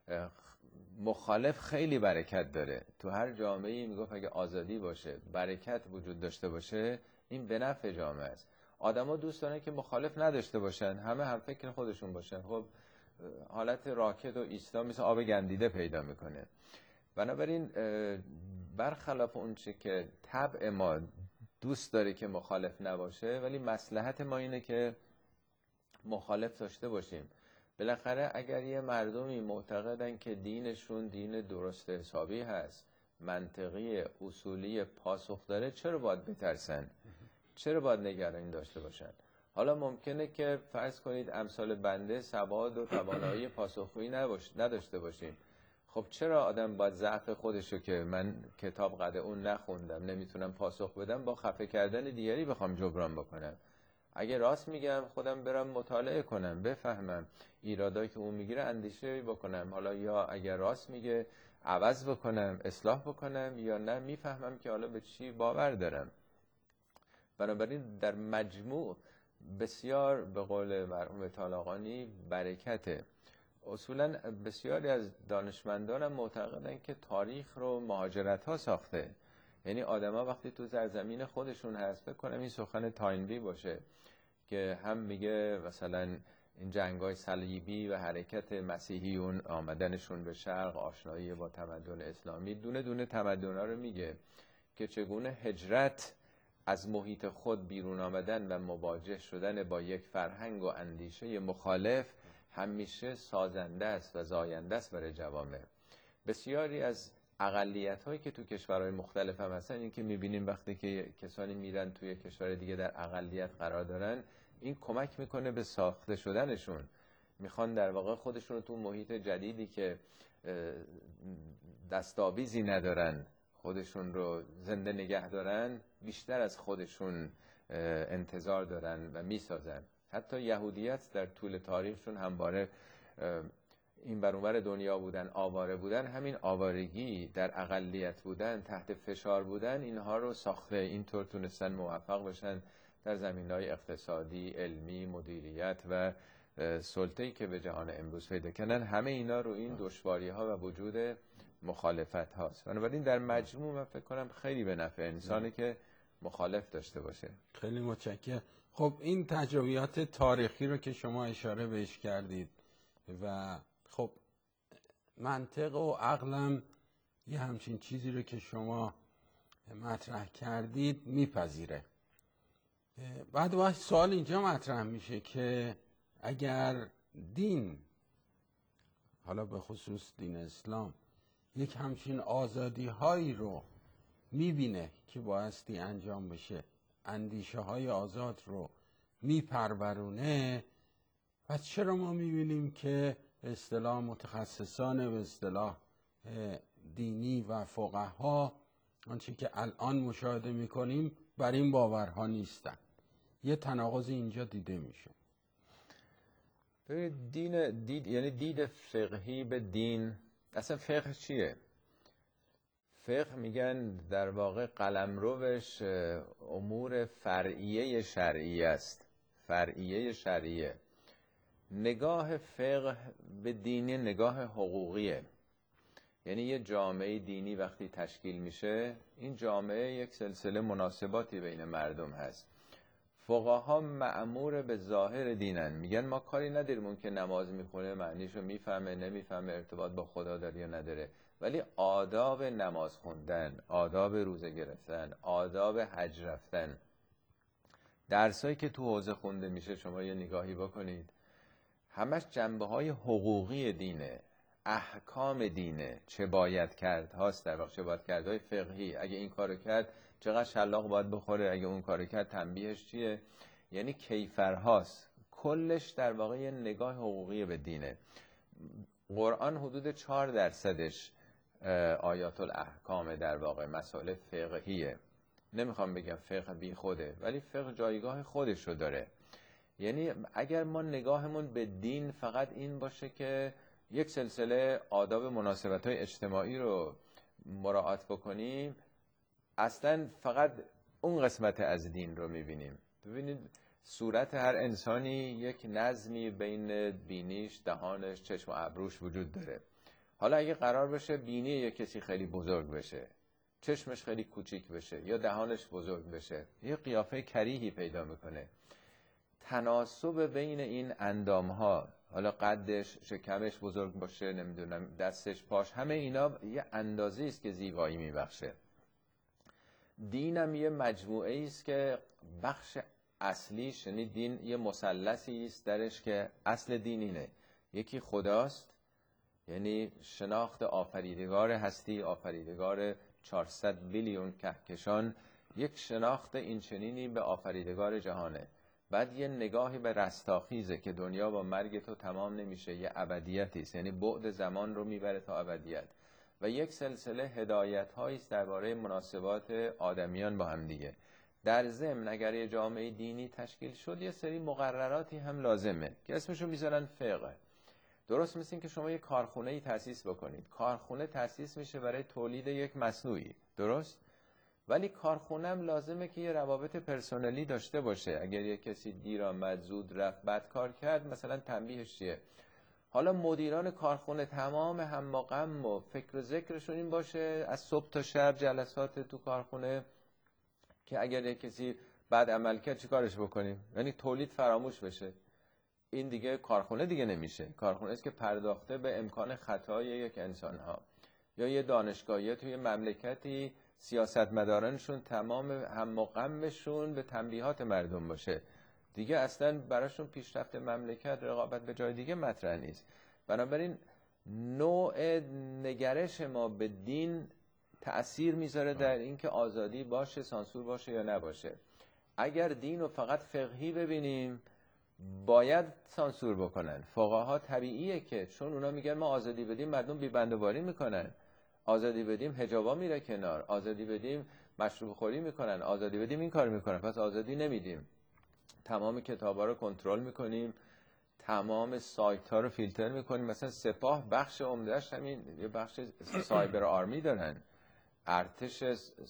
مخالف خیلی برکت داره تو هر جامعه‌ای. میگفت اگه آزادی باشه، برکت وجود داشته باشه، این به نفع جامعه است. آدما دوست دارن که مخالف نداشته باشن، همه هم فکر خودشون باشن. خب حالت راکد و ایستا مثل آب گندیده پیدا میکنه. بنابراین برخلاف اون چه که طبع ما دوست داره که مخالف نباشه، ولی مصلحت ما اینه که مخالف داشته باشیم. بالاخره اگر یه مردمی معتقدن که دینشون دین درست حسابی هست، منطقی، اصولی، پاسخ داره، چرا باید بترسن؟ چرا باید نگرانی داشته باشن؟ حالا ممکنه که فرض کنید امثال بنده سواد و توانایی پاسخگویی نداشته باشیم. خب چرا آدم باید ضعف خودشو که من کتاب قد اون نخوندم نمیتونم پاسخ بدم با خفه کردن دیگری بخوام جبران بکنم؟ اگه راست میگم خودم برم مطالعه کنم، بفهمم ایرادایی که اون میگیره اندیشه بکنم، حالا یا اگر راست میگه عوض بکنم، اصلاح بکنم، یا نه میفهمم که حالا به چی باور دارم. بنابراین در مجموع بسیار به قول مرحوم طالقانی برکته. اصولا بسیاری از دانشمندان هم معتقدن که تاریخ رو مهاجرت ها ساخته. یعنی آدما وقتی تو زمین خودشون هست، بکنم این سخن تاینبی باشه که هم میگه مثلا این جنگ‌های صلیبی و حرکت مسیحیون آمدنشون به شرق، آشنایی با تمدن اسلامی، دونه دونه تمدن‌ها رو میگه که چگونه هجرت از محیط خود بیرون آمدن و مواجه شدن با یک فرهنگ و اندیشه مخالف همیشه سازنده است و زاینده است برای جوامع. بسیاری از اقلیت‌هایی که تو کشورهای مختلف هم هستن، این که می‌بینیم وقتی که کسانی میرن توی کشور دیگه در اقلیت قرار دارن، این کمک میکنه به ساخته شدنشون. میخوان در واقع خودشون رو تو محیط جدیدی که دستاویزی ندارن، خودشون رو زنده نگه دارن، بیشتر از خودشون انتظار دارن و میسازن. حتی یهودیت در طول تاریخشون همواره این بر اونور دنیا بودن، آواره بودن، همین آوارگی، در اقلیت بودن، تحت فشار بودن، اینها رو ساخته. اینطور تونستن موفق بشن در زمینه‌های اقتصادی، علمی، مدیریت و سلطه‌ای که به جهان امروز پیدا کردن. همه اینا رو این دشواری‌ها و وجود مخالفت هاست. بنابراین در مجموع من فکر کنم خیلی به نفع انسانه که مخالف داشته باشه. خیلی متشکرم. خب این تجربیات تاریخی رو که شما اشاره بهش کردید و خب منطق و عقلم یه همچین چیزی رو که شما مطرح کردید میپذیره. بعد سوال اینجا مطرح میشه که اگر دین حالا به خصوص دین اسلام یک همچین آزادی هایی رو میبینه که بایستی انجام بشه، اندیشه های آزاد رو میپرورونه، و چرا ما میبینیم که به اصطلاح متخصصان به اصطلاح دینی و فقها آنچه که الان مشاهده میکنیم بر این باورها نیستن؟ یه تناقض اینجا دیده میشه. ببینید یعنی دید فقهی به دین. اصلا فقه چیه؟ فقه میگن در واقع قلمروش امور فرعیه شرعی است. فرعیه شرعیه. نگاه فقه به دینی نگاه حقوقیه. یعنی یه جامعه دینی وقتی تشکیل میشه، این جامعه یک سلسله مناسباتی بین مردم هست. فقها مأمور به ظاهر دینن، میگن ما کاری نداریم اون که نماز میخونه معنیشو میفهمه نمیفهمه، ارتباط با خدا داره یا نداره، ولی آداب نماز خوندن، آداب روزه گرفتن، آداب حج رفتن، درسایی که تو حوزه خونده میشه شما یه نگاهی بکنید، همش جنبه های حقوقی دینه، احکام دینه، چه باید کرد هاست، در واقع چه باید کرد های فقهی. اگه این کارو کرد چقدر شلاق باید بخوره، اگه اون کارو کرد تنبیهش چیه، یعنی کیفرهاست. کلش در واقع یه نگاه حقوقی به دینه. قرآن حدود 4% آیات الاحکام در واقع مسائل فقهیه. نمیخوام بگم فقه بی خوده، ولی فقه جایگاه خودش رو داره. یعنی اگر ما نگاهمون به دین فقط این باشه که یک سلسله آداب مناسبت‌های اجتماعی رو مراعات بکنیم، اصلا فقط اون قسمت از دین رو میبینیم. ببینید صورت هر انسانی یک نظمی بین بینیش، دهانش، چشم و ابروش وجود داره. حالا اگه قرار بشه بینی یک کسی خیلی بزرگ بشه، چشمش خیلی کوچیک بشه یا دهانش بزرگ بشه، یه قیافه کریهی پیدا میکنه. تناسب بین این اندامها، حالا قدش، شکمش بزرگ باشه، نمیدونم دستش، پاش، همه اینا یه اندازه‌ای است که زیبایی میبخشه. دینم یه مجموعه است که بخش اصلیش، یعنی دین یه مثلثی است درش که اصل دین اینه: یکی خداست، یعنی شناخت آفریدگار هستی، آفریدگار 400 بیلیون کهکشان، یک شناخت این چنینی به آفریدگار جهانه. بعد یه نگاهی به رستاخیزه که دنیا با مرگ تو تمام نمیشه، یه ابدیتی است، یعنی بعد زمان رو میبره تا ابدیت. و یک سلسله هدایت‌هایی است درباره مناسبات آدمیان با هم دیگه. در ضمن اگر یه جامعه دینی تشکیل شد، یه سری مقرراتی هم لازمه که اسمشو میذارن فقه. درست مثل این که شما یه کارخونه‌ای تأسیس بکنید. کارخونه تأسیس میشه برای تولید یک مصنوعی، درست؟ ولی کارخونه هم لازمه که یه روابط پرسنلی داشته باشه. اگر یه کسی دیر آمد، زود رفت، بد کار کرد، مثلا تنبیهش چیه؟ حالا مدیران کارخونه تمام هم و غم و فکر و ذکرشون این باشه از صبح تا شب جلسات تو کارخونه که اگر یه کسی بد عمل کرد چی کارش بکنیم؟ یعنی تولید فراموش بشه. این دیگه کارخونه دیگه نمیشه. کارخونه است که پرداخته به امکان خطای یک انسان ها. یا یه دانشگاهی توی مملکتی سیاستمدارانشون تمام هم و غمشون به تنبیهات مردم باشه، دیگه اصلا براشون پیشرفت مملکت، رقابت به جای دیگه مطرح نیست. بنابراین نوع نگرش ما به دین تأثیر میذاره در اینکه آزادی باشه، سانسور باشه یا نباشه. اگر دین رو فقط فقهی ببینیم باید سانسور بکنن. فقها طبیعیه که چون اونا میگن ما آزادی بدیم مردم بی‌بندوباری میکنن، آزادی بدیم حجابا میره کنار، آزادی بدیم مشروب خوری میکنن، آزادی بدیم این کار میکنن، پس آزادی نمیدیم. تمام کتابا رو کنترل میکنیم، تمام سایت ها رو فیلتر میکنیم. مثلا سپاه بخش عمدهش همین یه بخش سایبر آرمی دارن، ارتش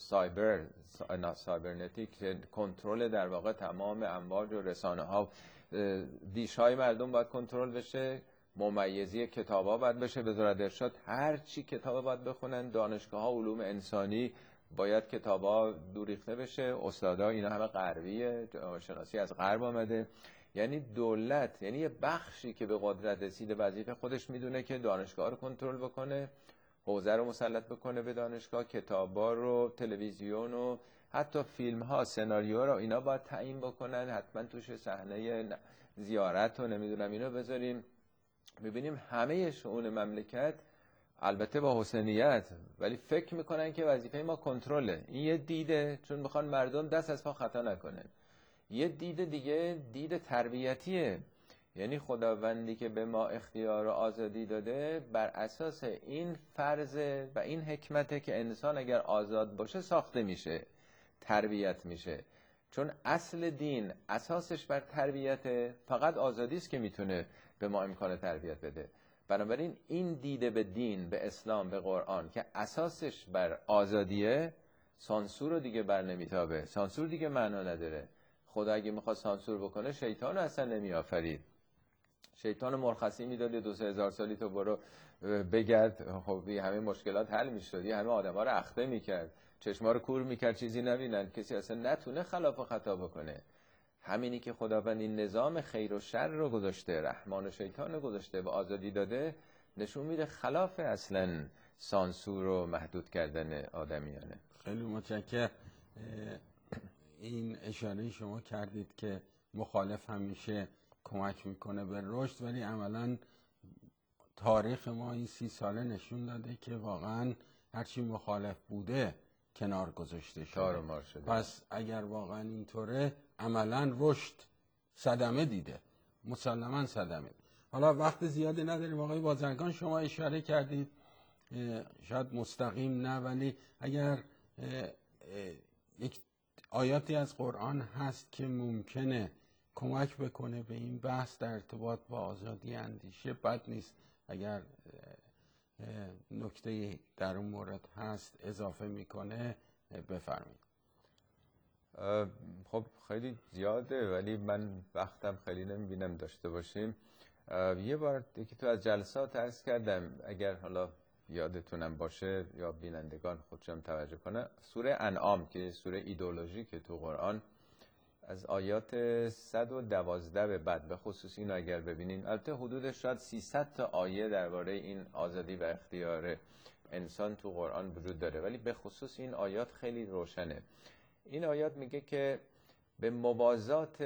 سایبرنتیک، کنترل در واقع تمام امواج و رسانه ها، دیش های مردم باید کنترل بشه، ممیزی کتاب ها باید بشه، وزارت ارشاد هر چی کتاب باید بخونن، دانشگاه ها علوم انسانی باید کتاب ها دوریخته بشه، استادا اینا همه غربیه، شناسی از غرب آمده. یعنی دولت، یعنی یه بخشی که به قدرت رسیده وظیفه خودش میدونه که دانشگاه رو کنترل بکنه، حوزه رو مسلط بکنه به دانشگاه، کتابا رو، تلویزیون و حتی فیلم ها، سناریو رو اینا باید تعیین بکنن، حتما توش صحنه زیارت و نمیدونم اینو بذاریم. میبینیم همه شؤون مملکت البته با حسنیت، ولی فکر میکنن که وظیفه ما کنترله. این یه دیده، چون میخوان مردم دست از پا خطا نکنن. یه دید دیگه دید تربیتیه، یعنی خداوندی که به ما اختیار و آزادی داده بر اساس این فرض و این حکمته که انسان اگر آزاد باشه ساخته میشه، تربیت میشه. چون اصل دین اساسش بر تربیته، فقط آزادی است که میتونه به ما امکان تربیت بده. بنابراین این دیده به دین، به اسلام، به قرآن که اساسش بر آزادیه، سانسور رو دیگه بر نمیتابه. سانسور دیگه معنا نداره. خدا اگه میخواد سانسور بکنه شیطان اصلا نمیآفرید. شیطان مرخصی میداد 2,000 سالی تو برو بگرد، خب همه مشکلات حل میشد. همه آدما رو اخته میکرد، چشما رو کور میکرد، چیزی نبینن، کسی اصلا نتونه خلاف و خطا بکنه. همینی که خداوند این نظام خیر و شر رو گذاشته، رحمان و شیطان رو گذاشته و آزادی داده، نشون میده خلاف اصلا سانسور و محدود کردن آدمیانه. خیلی متشکرم. این اشاره شما کردید که مخالف همیشه کمک میکنه به رشد، ولی عملاً تاریخ ما این 30 ساله نشون داده که واقعاً هرچی مخالف بوده کنار گذاشته شده. پس اگر واقعاً اینطوره عملاً رشد صدمه دیده، مسلماً صدمه. حالا وقت زیادی نداریم آقای بازرگان، شما اشاره کردید شاید مستقیم نه، ولی اگر یک آیاتی از قرآن هست که ممکنه کمک بکنه به این بحث در ارتباط با آزادی اندیشه، بد نیست اگر نکته در اون مورد هست اضافه میکنه بفرمایید. خب خیلی زیاده ولی من وقتم خیلی نمیبینم داشته باشیم. یه بار یکی تو از جلسات عرض کردم، اگر حالا یادتونم باشه یا بینندگان خودشم توجه کنه، سوره انعام که سوره ایدئولوژی که تو قرآن، از آیات 112 به بعد به خصوص اینو اگر ببینین، البته حدودش شاید 300 تا آیه درباره این آزادی و اختیار انسان تو قرآن وجود داره، ولی به خصوص این آیات خیلی روشنه. این آیات میگه که به موازات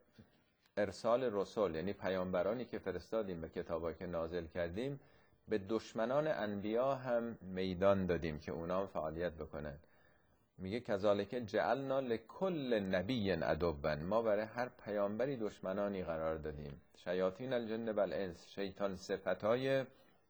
ارسال رسول، یعنی پیامبرانی که فرستادیم و کتابایی که نازل کردیم، به دشمنان انبیا هم میدان دادیم که اونا هم فعالیت بکنن. میگه کذالک جعلنا لکل نبی عدوا، ما برای هر پیامبری دشمنانی قرار دادیم. شیاطین الجن والانس، شیطان صفتای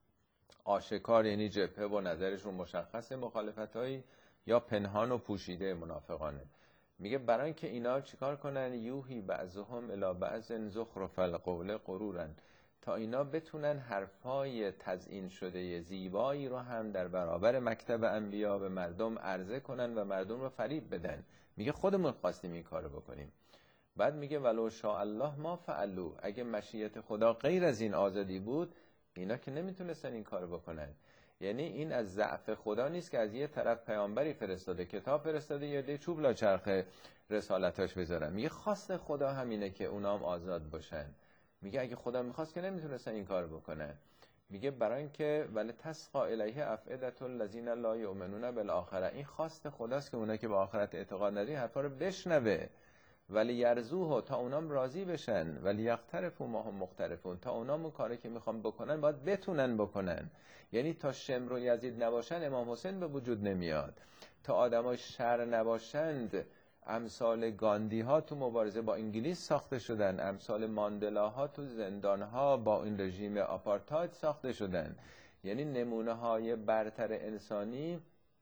آشکار یعنی جبهه و نظرشون مشخص، مخالفتایی یا پنهان و پوشیده منافقانه. میگه برای اینکه اینا چیکار کنن، یوهی بعضهم الی بعض زخرف القول غرورا، تا اینا بتونن حرفای تزیین شده زیبایی رو هم در برابر مکتب انبیا به مردم عرضه کنن و مردم رو فریب بدن. میگه خودمون خواستیم این کارو بکنیم. بعد میگه ولو شاء الله ما فعلوا، اگه مشیت خدا غیر از این آزادی بود اینا که نمیتونستن این کارو بکنن. یعنی این از ضعف خدا نیست که از یه طرف پیامبری فرستاده، کتاب فرستاده، یه ده چوب لاچرخ رسالتاش بذارن. میگه خواست خدا همینه که اونا هم آزاد باشن. میگه اگه خدا میخواست که نمیتونستن این کار بکنن. میگه برای اینکه ولی تسقا الیه افئدة الذین لا یؤمنون بالآخره، این خواست خداست که اونا که به آخرت اعتقاد ندارن حرفا رو بشنوه، ولی یرزوه، تا اونام راضی بشن، ولی یقترفوا ما هم مقترفون، تا اونام اون کاری که میخوان بکنن باید بتونن بکنن. یعنی تا شمر و یزید نباشن امام حسین به وجود نمیاد. تا آدمای شر نباشند امثال گاندی ها تو مبارزه با انگلیس ساخته شدن، امثال ماندلا ها تو زندان ها با این رژیم آپارتاید ساخته شدن. یعنی نمونه های برتر انسانی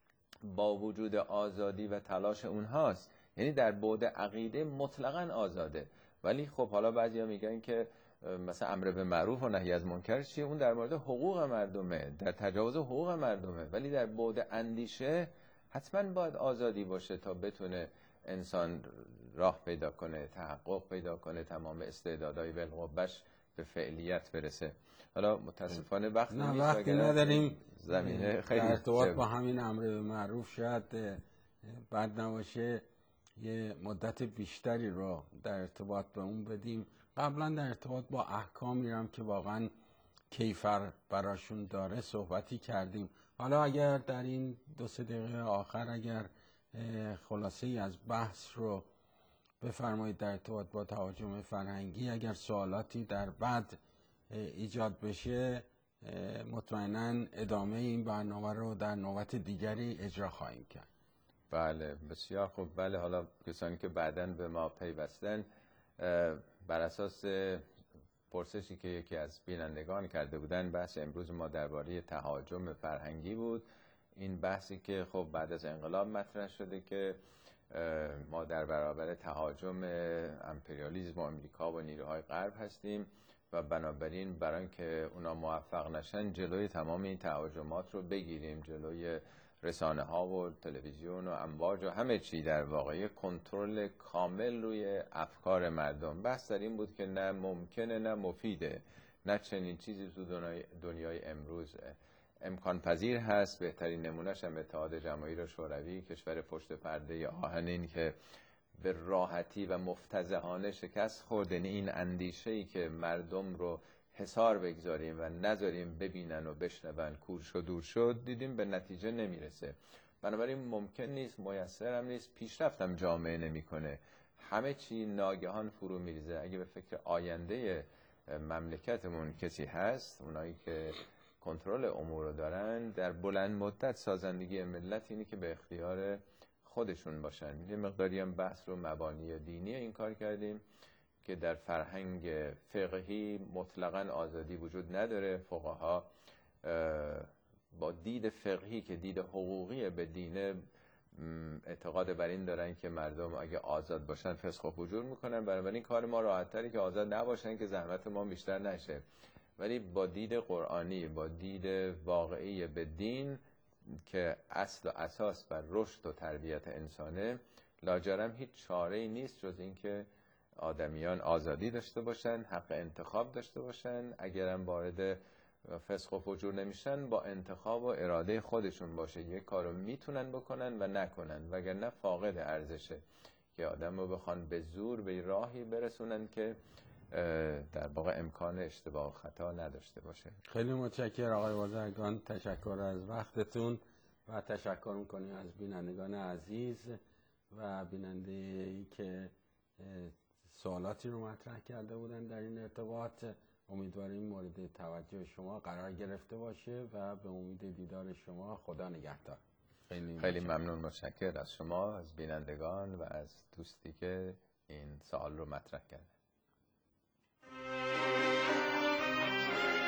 با وجود آزادی و تلاش اونهاست. یعنی در بعد عقیده مطلقاً آزاده. ولی خب حالا بعضیا میگن که مثلا امر به معروف و نهی از منکر چیه؟ اون در مورد حقوق مردمه، در تجاوز حقوق مردمه. ولی در بعد اندیشه حتما باید آزادی باشه تا بتونه انسان راه پیدا کنه، تحقق پیدا کنه، تمام استعدادهای بالقوهش به فعلیت برسه. حالا متاسفانه وقت نداریم. زمینه خیلی در ارتباط با همین امر به معروف شاید بد نباشه یه مدت بیشتری رو در ارتباط به اون بدیم. قبلا در ارتباط با احکامی هم که واقعا کیفر براشون داره صحبتی کردیم. حالا اگر در این 2-3 دقیقه آخر اگر خلاصه ای از بحث رو بفرمایید در ارتباط با تهاجم فرهنگی، اگر سوالاتی در بعد ایجاد بشه مطمئناً ادامه این برنامه رو در نوبت دیگری اجرا خواهیم کرد. بله بسیار خوب. بله حالا کسانی که بعداً به ما پیوستن، بر اساس پرسشی که یکی از بینندگان کرده بودن، بحث امروز ما درباره تهاجم فرهنگی بود. این بحثی که خب بعد از انقلاب مطرح شده که ما در برابر تهاجم امپریالیسم و آمریکا و نیروهای غرب هستیم و بنابراین برای اینکه اونا موفق نشن جلوی تمام این تهاجمات رو بگیریم، جلوی رسانه ها و تلویزیون و امواج و همه چی، در واقع کنترل کامل روی افکار مردم. بحث در این بود که نه ممکنه نه مفیده، نه چنین چیزی تو دنیای امروز امکان پذیر هست. بهترین نمونهش هم اتحاد جماهیر شوروی، کشور پشت پرده آهنین که به راحتی و مفتضحانه شکست خورد. این اندیشه‌ای که مردم رو حصار بگذاریم و نذاریم ببینن و بشنون کورش و دور شد، دیدیم به نتیجه نمیرسه. بنابراین ممکن نیست، میسر هم نیست، پیشرفت هم جامعه نمیکنه، همه چی ناگهان فرو میریزه. اگه به فکر آینده مملکتمون کسی هست، اونایی که کنترل امور رو دارن، در بلند مدت سازندگی ملت اینه که به اختیار خودشون باشن. یه مقداری هم بحث رو مبانی دینی این کار کردیم که در فرهنگ فقهی مطلقاً آزادی وجود نداره. فقها با دید فقهی که دید حقوقی به دینه اعتقاد بر این دارن که مردم اگه آزاد باشن فسق و فجور میکنن، بنابراین کار ما راحت‌تره که آزاد نباشن که زحمت ما بیشتر نشه. ولی با دید قرآنی، با دید واقعی به دین که اصل و اساس بر رشد و تربیت انسانه، لاجرم هیچ چاره‌ای نیست جز اینکه آدمیان آزادی داشته باشن، حق انتخاب داشته باشن. اگرم وارد فسق و فجور نمیشن، با انتخاب و اراده خودشون باشه، یک کارو میتونن بکنن و نکنن، وگرنه فاقد ارزشه که آدم رو بخوان به زور به راهی برسونن که در واقع امکان اشتباه و خطا نداشته باشه. خیلی متشکرم آقای بازرگان، تشکر از وقتتون و تشکر میکنیم از بینندگان عزیز و بیننده‌ای که سوالاتی رو مطرح کرده بودن در این ارتباط. امیدواریم مورد توجه شما قرار گرفته باشه و به امید دیدار شما. خدا نگهدار. خیلی ممنون، متشکر از شما، از بینندگان و از دوستی که این سوال رو مطرح کرد.